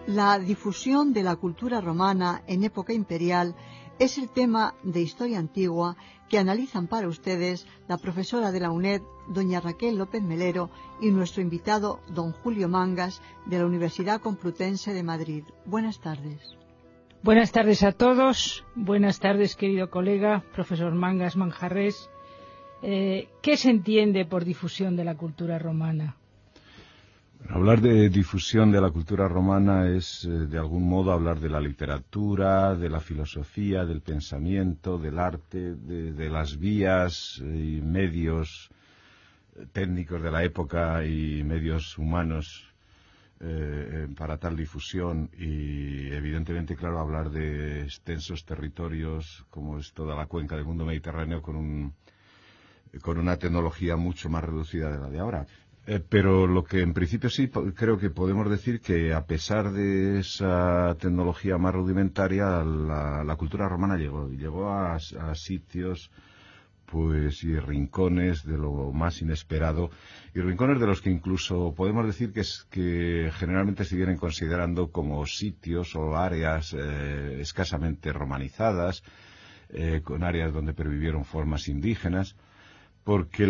La difusión de la cultura romana en época imperial es el tema de Historia Antigua que analizan para ustedes la profesora de la UNED, doña Raquel López Melero, y nuestro invitado, don Julio Mangas, de la Universidad Complutense de Madrid. Buenas tardes. Buenas tardes a todos. Buenas tardes, querido colega, profesor Mangas Manjarrés. ¿Qué se entiende por difusión de la cultura romana? Hablar de difusión de la cultura romana es, de algún modo, hablar de la literatura, de la filosofía, del pensamiento, del arte, de las vías y medios técnicos de la época y medios humanos para tal difusión. Y, evidentemente, claro, hablar de extensos territorios, como es toda la cuenca del mundo mediterráneo, con una tecnología mucho más reducida de la de ahora. Pero lo que en principio sí creo que podemos decir que, a pesar de esa tecnología más rudimentaria, la cultura romana llegó a sitios pues y rincones de lo más inesperado, y rincones de los que incluso podemos decir que generalmente se vienen considerando como sitios o áreas escasamente romanizadas, con áreas donde pervivieron formas indígenas. Porque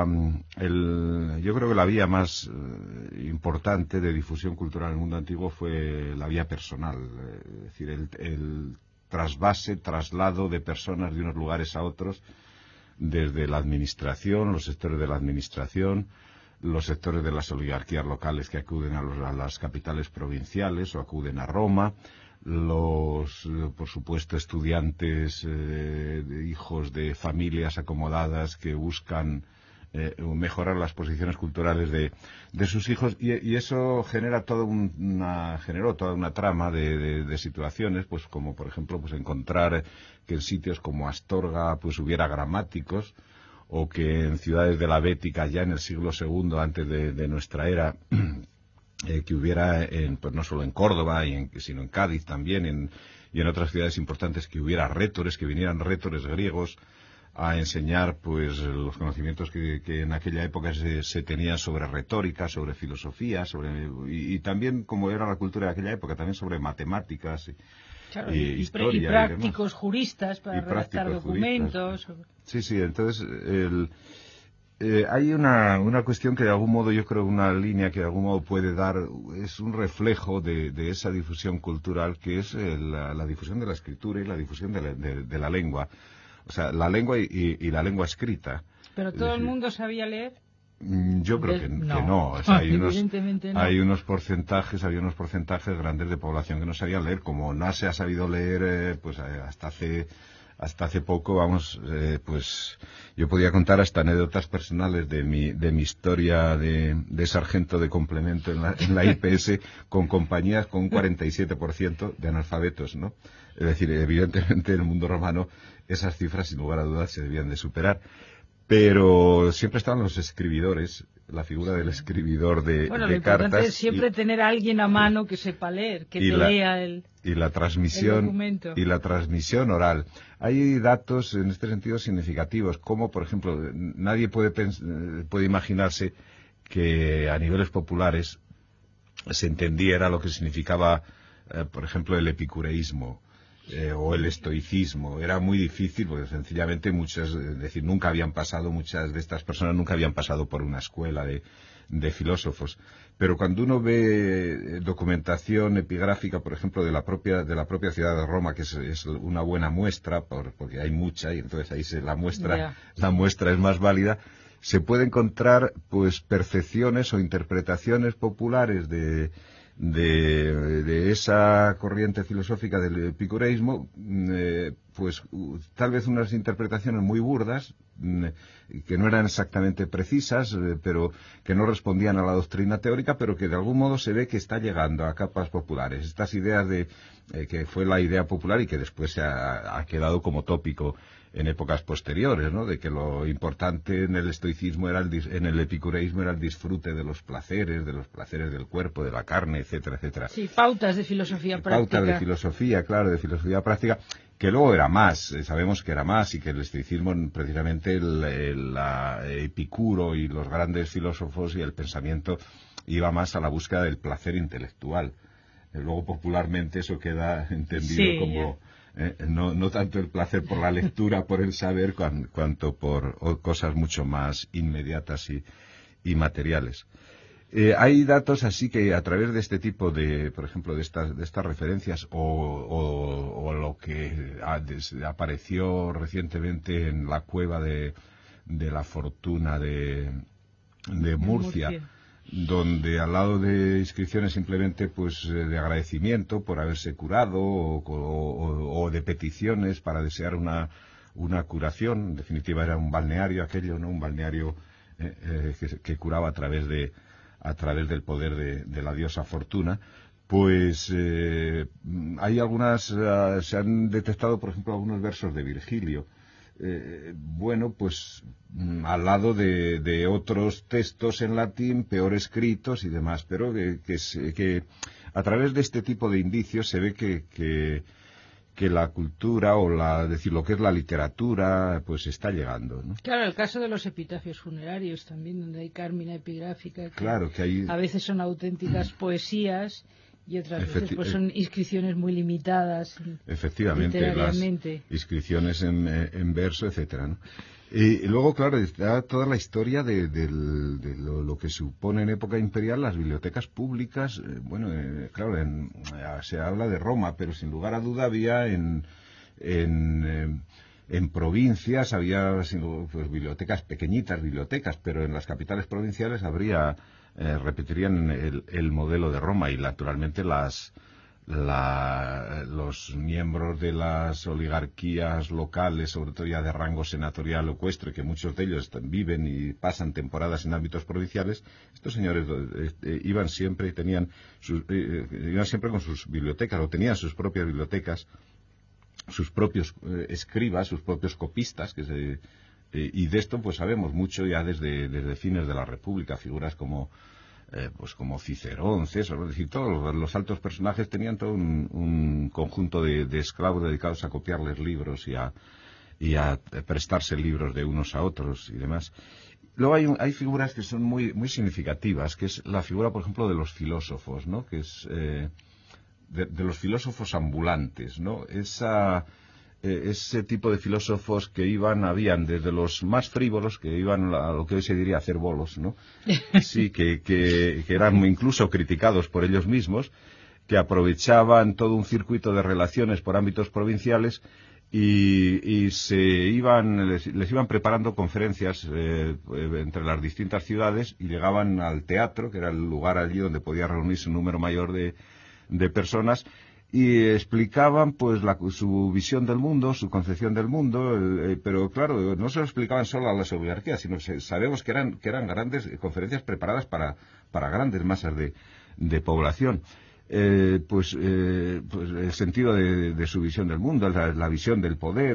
yo creo que la vía más importante de difusión cultural en el mundo antiguo fue la vía personal, es decir, el traslado de personas de unos lugares a otros, desde la administración, los sectores de la administración, los sectores de las oligarquías locales que acuden a las capitales provinciales o acuden a Roma, por supuesto, estudiantes, hijos de familias acomodadas que buscan mejorar las posiciones culturales de sus hijos, y eso generó toda una trama de situaciones, pues como por ejemplo pues encontrar que en sitios como Astorga pues hubiera gramáticos, o que en ciudades de la Bética ya en el siglo II antes de nuestra era que hubiera, pues no solo en Córdoba, sino en Cádiz también, y en otras ciudades importantes, que hubiera rétores, que vinieran rétores griegos a enseñar pues los conocimientos que en aquella época se tenían sobre retórica, sobre filosofía, y también, como era la cultura de aquella época, también sobre matemáticas Claro, historia y prácticos juristas para redactar documentos. Sí, entonces hay una cuestión que de algún modo, yo creo, una línea que de algún modo puede dar, es un reflejo de esa difusión cultural, que es la difusión de la escritura y la difusión de la lengua. O sea, la lengua y la lengua escrita. ¿Pero todo el mundo sabía leer? Yo creo que no. O sea, Evidentemente no. Había unos porcentajes grandes de población que no sabían leer. Como no se ha sabido leer, pues hasta hace poco, pues yo podía contar hasta anécdotas personales de mi historia de sargento de complemento en la IPS, con compañías con un 47% de analfabetos, ¿no? Es decir, evidentemente en el mundo romano esas cifras, sin lugar a dudas, se debían de superar. Pero siempre estaban los escribidores, la figura del escribidor de lo cartas. importante es siempre tener a alguien a mano que sepa leer, que lea el documento. Y la transmisión oral. Hay datos en este sentido significativos, como por ejemplo, nadie puede imaginarse que a niveles populares se entendiera lo que significaba, por ejemplo, el epicureísmo. O el estoicismo. Era muy difícil porque sencillamente muchas de estas personas nunca habían pasado por una escuela de filósofos. Pero cuando uno ve documentación epigráfica, por ejemplo, de la propia ciudad de Roma, que es una buena muestra, porque hay mucha, y entonces ahí la muestra es más válida, se puede encontrar pues percepciones o interpretaciones populares de esa corriente filosófica del epicureísmo, pues tal vez unas interpretaciones muy burdas, que no eran exactamente precisas, pero que no respondían a la doctrina teórica, pero que de algún modo se ve que está llegando a capas populares. Estas ideas que fue la idea popular y que después se ha quedado como tópico en épocas posteriores, ¿no? De que lo importante en el estoicismo en el epicureísmo era el disfrute de los placeres del cuerpo, de la carne, etcétera, etcétera. Sí, pautas de filosofía práctica. Pautas de filosofía, claro, de filosofía práctica, que luego era más, sabemos que era más, y que el estoicismo, precisamente el Epicuro y los grandes filósofos y el pensamiento iba más a la búsqueda del placer intelectual. Luego popularmente eso queda entendido como no tanto el placer por la lectura, por el saber, cuanto por cosas mucho más inmediatas y materiales. Hay datos así que a través de este tipo de, por ejemplo, de estas referencias o lo que apareció recientemente en la cueva de la fortuna de Murcia, donde al lado de inscripciones simplemente pues de agradecimiento por haberse curado o de peticiones para desear una curación. En definitiva era un balneario aquello, ¿no? Un balneario que curaba a través del poder de la diosa Fortuna. Pues hay se han detectado, por ejemplo, algunos versos de Virgilio. Bueno, pues al lado de otros textos en latín peor escritos y demás, pero que a través de este tipo de indicios se ve que la cultura decir lo que es la literatura pues está llegando, ¿no? Claro, el caso de los epitafios funerarios también, donde hay cármina epigráfica, claro, que hay... a veces son auténticas poesías y otras veces pues son inscripciones muy limitadas. Efectivamente, las inscripciones en verso, etcétera, ¿no? Y luego, claro, está toda la historia de lo que supone en época imperial las bibliotecas públicas. Claro, se habla de Roma, pero sin lugar a duda había en provincias, había pues, bibliotecas, pequeñitas bibliotecas, pero en las capitales provinciales repetirían el modelo de Roma y naturalmente los miembros de las oligarquías locales, sobre todo ya de rango senatorial o ecuestre, que muchos de ellos viven y pasan temporadas en ámbitos provinciales, estos señores iban siempre con sus bibliotecas, o tenían sus propias bibliotecas, sus propios escribas, sus propios copistas, y de esto pues sabemos mucho ya desde fines de la República. Figuras como Cicerón, César, es decir, todos los altos personajes tenían todo un conjunto de esclavos dedicados a copiarles libros y a prestarse libros de unos a otros y demás. Luego hay figuras que son muy, muy significativas, que es la figura, por ejemplo, de los filósofos, ¿no? Que es de los filósofos ambulantes, ¿no? Ese tipo de filósofos que habían desde los más frívolos, que iban a lo que hoy se diría hacer bolos, ¿no? Sí, que eran incluso criticados por ellos mismos, que aprovechaban todo un circuito de relaciones por ámbitos provinciales y les iban preparando conferencias entre las distintas ciudades y llegaban al teatro, que era el lugar allí donde podía reunirse un número mayor de personas, y explicaban pues su visión del mundo, su concepción del mundo, pero claro, no se lo explicaban solo a las oligarquías, sino sabemos que eran grandes conferencias preparadas para grandes masas de población. Pues el sentido de su visión del mundo, la visión del poder,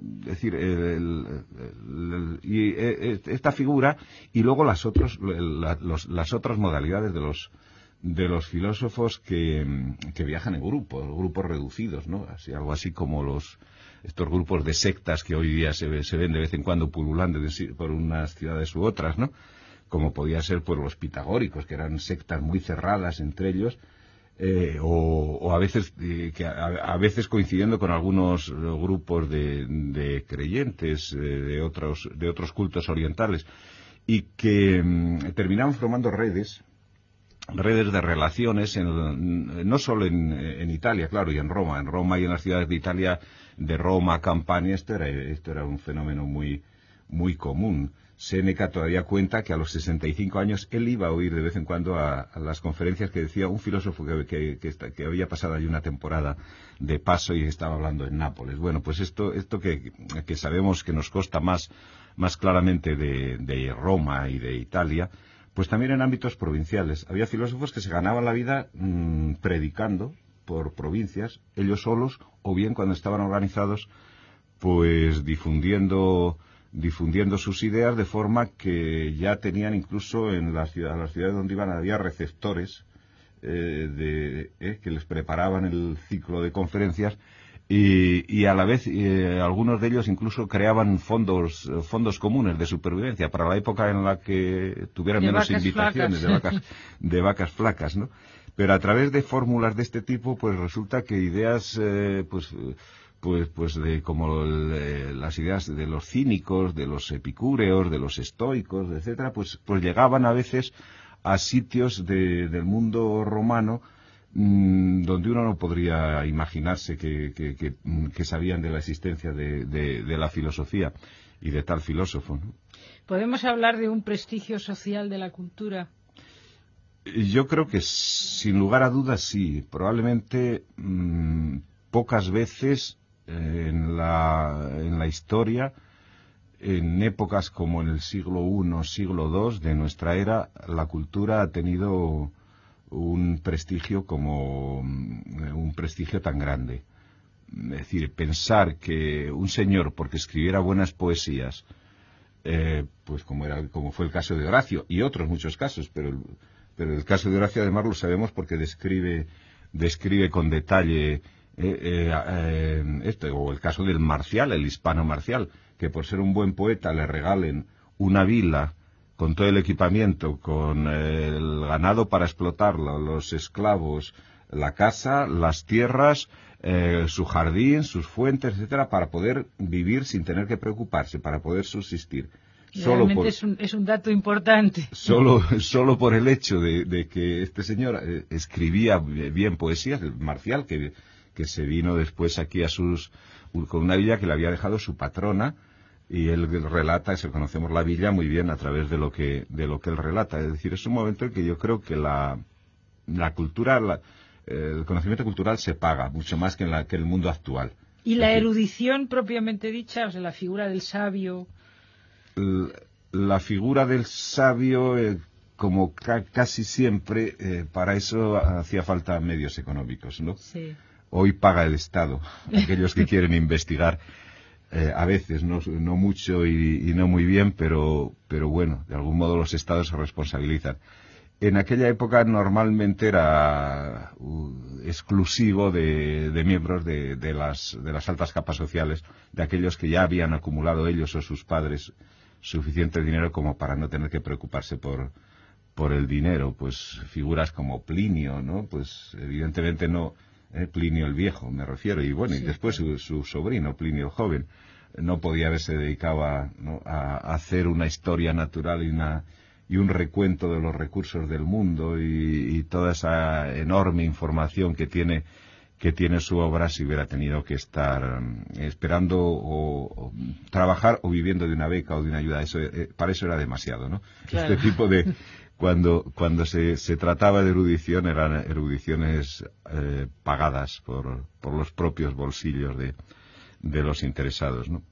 esta figura, y luego las otras modalidades de los filósofos que viajan en grupos reducidos, ¿no? Algo así como estos grupos de sectas que hoy día se ven de vez en cuando pululando por unas ciudades u otras, ¿no? Como podía ser pues los pitagóricos, que eran sectas muy cerradas entre ellos, o a veces coincidiendo con algunos grupos de creyentes de otros cultos orientales, y que terminaban formando redes de relaciones, no solo en Italia, claro, y en Roma y en las ciudades de Italia, de Roma, Campania, esto era un fenómeno muy, muy común. Séneca todavía cuenta que a los 65 años él iba a oír de vez en cuando a las conferencias que decía un filósofo que había pasado allí una temporada de paso y estaba hablando en Nápoles. Bueno, pues esto que sabemos que nos consta más claramente de Roma y de Italia, pues también en ámbitos provinciales. Había filósofos que se ganaban la vida predicando por provincias, ellos solos, o bien cuando estaban organizados, pues difundiendo sus ideas, de forma que ya tenían incluso en las ciudades donde iban había receptores que les preparaban el ciclo de conferencias, y a la vez algunos de ellos incluso creaban fondos comunes de supervivencia para la época en la que tuvieran menos invitaciones, de vacas flacas, ¿no? pero a través de fórmulas de este tipo, pues resulta que ideas, como las ideas de los cínicos, de los epicúreos, de los estoicos, etcétera, pues llegaban a veces a sitios del mundo romano donde uno no podría imaginarse que sabían de la existencia de la filosofía y de tal filósofo, ¿no? ¿Podemos hablar de un prestigio social de la cultura? Yo creo que sin lugar a dudas sí. Probablemente pocas veces en la historia, en épocas como en el siglo I, siglo II de nuestra era, la cultura ha tenido un prestigio tan grande. Es decir, pensar que un señor, porque escribiera buenas poesías, pues como fue el caso de Horacio y otros muchos casos, pero el caso de Horacio además lo sabemos porque describe con detalle o el caso del Marcial, el hispano Marcial, que por ser un buen poeta le regalen una vila con todo el equipamiento, con el ganado para explotarlo, los esclavos, la casa, las tierras, su jardín, sus fuentes, etcétera, para poder vivir sin tener que preocuparse, para poder subsistir. Realmente es un dato importante. Solo por el hecho de que este señor escribía bien poesías, el Marcial, que se vino después aquí con una villa que le había dejado su patrona, y él relata, conocemos la villa muy bien a través de lo que él relata. Es decir, es un momento en que yo creo que la cultura, el conocimiento cultural se paga mucho más que en el mundo actual. ¿Y la erudición propiamente dicha, o sea, la figura del sabio? La figura del sabio, como casi siempre, para eso hacía falta medios económicos, ¿no? Sí. Hoy paga el Estado, aquellos que quieren investigar, a veces, no mucho y no muy bien, pero bueno, de algún modo los Estados se responsabilizan. En aquella época normalmente era exclusivo de miembros de las altas capas sociales, de aquellos que ya habían acumulado ellos o sus padres suficiente dinero como para no tener que preocuparse por el dinero. Pues figuras como Plinio, ¿no? Pues evidentemente no, Plinio el Viejo me refiero, y bueno, sí, y después su sobrino Plinio el Joven no podía haberse dedicado a hacer una historia natural y un recuento de los recursos del mundo y toda esa enorme información que tiene su obra si hubiera tenido que estar esperando o trabajar o viviendo de una beca o de una ayuda. Para eso era demasiado, ¿no? Claro. Este tipo de cuando se trataba de erudición eran erudiciones pagadas por los propios bolsillos de los interesados, ¿no?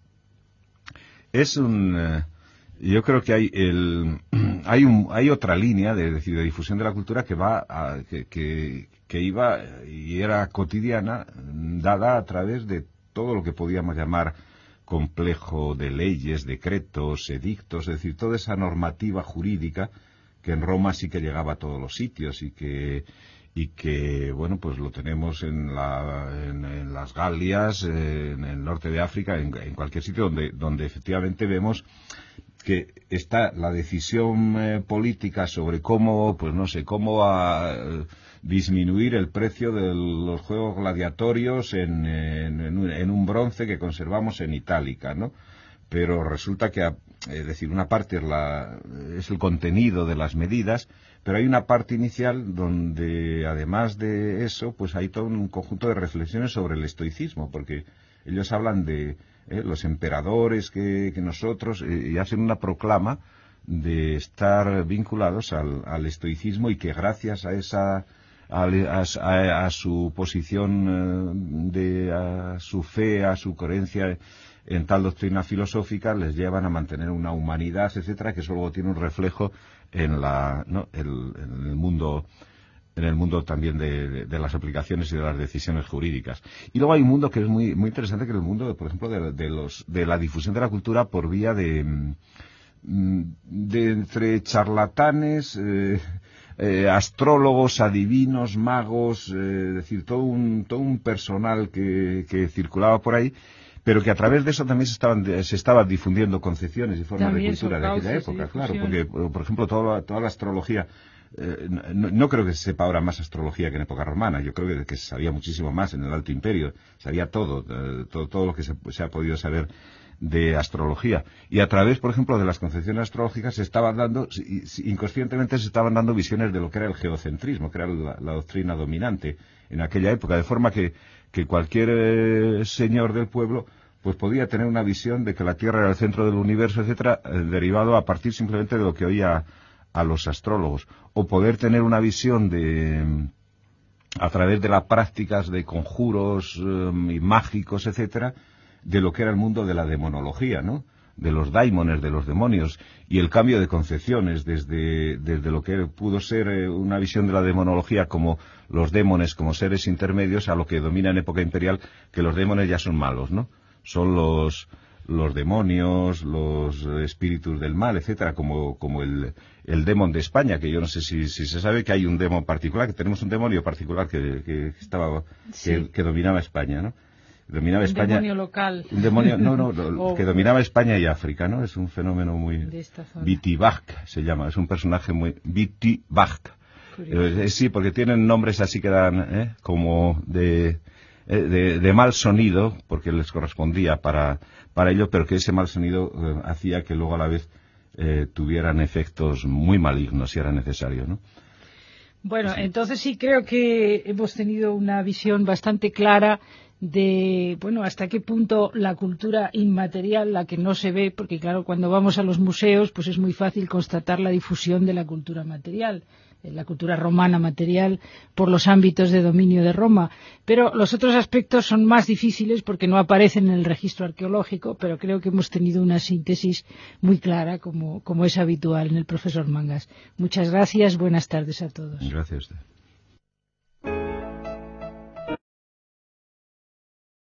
Yo creo que hay otra línea de difusión de la cultura que iba y era cotidiana, dada a través de todo lo que podíamos llamar complejo de leyes, decretos, edictos, es decir, toda esa normativa jurídica que en Roma sí que llegaba a todos los sitios y que bueno, pues lo tenemos en las Galias, en el norte de África, en cualquier sitio donde efectivamente vemos que está la decisión política sobre cómo disminuir el precio de los juegos gladiatorios en un bronce que conservamos en Itálica, ¿no? Pero resulta que, es decir, una parte es el contenido de las medidas, pero hay una parte inicial donde, además de eso, pues hay todo un conjunto de reflexiones sobre el estoicismo, porque ellos hablan de los emperadores que nosotros, y hacen una proclama de estar vinculados al estoicismo y que gracias a su posición, a su fe, a su creencia en tal doctrina filosófica, les llevan a mantener una humanidad, etcétera, que eso luego tiene un reflejo en el mundo también de las aplicaciones y de las decisiones jurídicas. Y luego hay un mundo que es muy muy interesante, que es el mundo, por ejemplo, de la difusión de la cultura por vía de entre charlatanes, astrólogos, adivinos, magos, es decir, todo un personal que circulaba por ahí, pero que a través de eso también se estaban difundiendo concepciones y formas de cultura de aquella época, claro, porque, por ejemplo, toda la astrología no creo que se sepa ahora más astrología que en época romana. Yo creo que se sabía muchísimo más en el Alto Imperio. Sabía todo lo que se ha podido saber de astrología. Y a través, por ejemplo, de las concepciones astrológicas se estaban dando, inconscientemente se estaban dando visiones de lo que era el geocentrismo, que era la doctrina dominante en aquella época, de forma que cualquier señor del pueblo pues podía tener una visión de que la Tierra era el centro del universo, etcétera, derivado a partir simplemente de lo que oía a los astrólogos, o poder tener una visión a través de las prácticas de conjuros y mágicos, etcétera, de lo que era el mundo de la demonología, ¿no? De los daimones, de los demonios, y el cambio de concepciones desde lo que pudo ser una visión de la demonología como los demones como seres intermedios a lo que domina en época imperial, que los demones ya son malos, ¿no? Son los demonios, los espíritus del mal, etcétera, como el demon de España, que yo no sé si se sabe que hay un demon particular, que tenemos un demonio particular que dominaba España, ¿no? Dominaba España. Demonio local. Un demonio, que dominaba España y África, ¿no? Es un fenómeno muy... De esta zona. Vitibach se llama, es un personaje muy... Vitibach. Sí, porque tienen nombres así que dan, como de mal sonido, porque les correspondía para ello, pero que ese mal sonido hacía que luego a la vez tuvieran efectos muy malignos si era necesario, ¿no? Bueno, sí. Entonces sí creo que hemos tenido una visión bastante clara de, bueno, hasta qué punto la cultura inmaterial, la que no se ve, porque claro, cuando vamos a los museos, pues es muy fácil constatar la difusión de la cultura material, la cultura romana material, por los ámbitos de dominio de Roma. Pero los otros aspectos son más difíciles porque no aparecen en el registro arqueológico, pero creo que hemos tenido una síntesis muy clara, como es habitual en el profesor Mangas. Muchas gracias, buenas tardes a todos. Gracias a usted.